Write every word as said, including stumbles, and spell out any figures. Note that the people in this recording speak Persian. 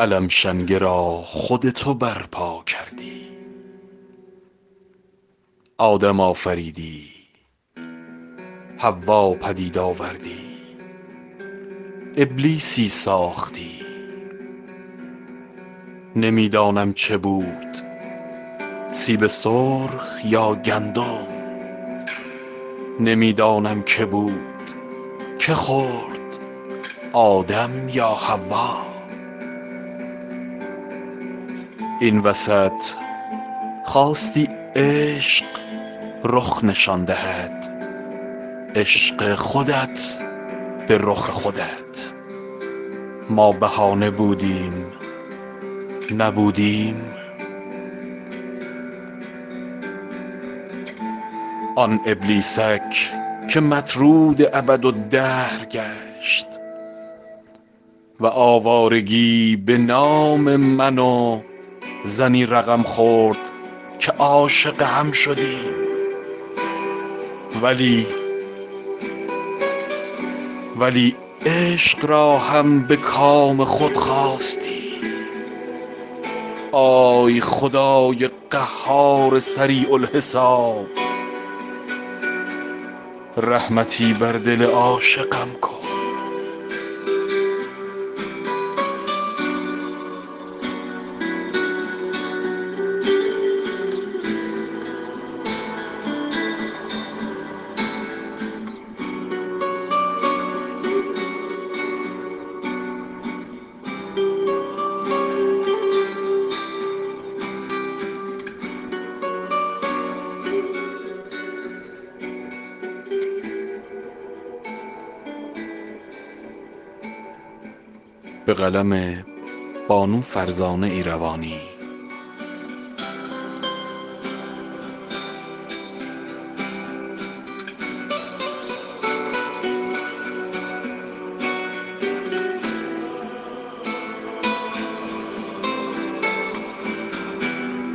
علم شنگه را خود تو برپا کردی، آدم آفریدی، حوا پدید آوردی، ابلیسی ساختی. نمیدانم چه بود، سیب سرخ یا گندم، نمیدانم که بود که خورد، آدم یا حوا. این وسط خواستی عشق رخ نشان دهد، عشق خودت به رخ خودت. ما بهانه بودیم نبودیم. آن ابلیسک که مطرود ابد و دهر گشت و آوارگی به نام من و زنی رقم خورد که عاشق هم شدیم. ولی ولی عشق را هم به کام خود خواستی. آی خدای قهار سریع الحساب، رحمتی بر دل عاشقم کن. به قلم بانو فرزانه ایروانی.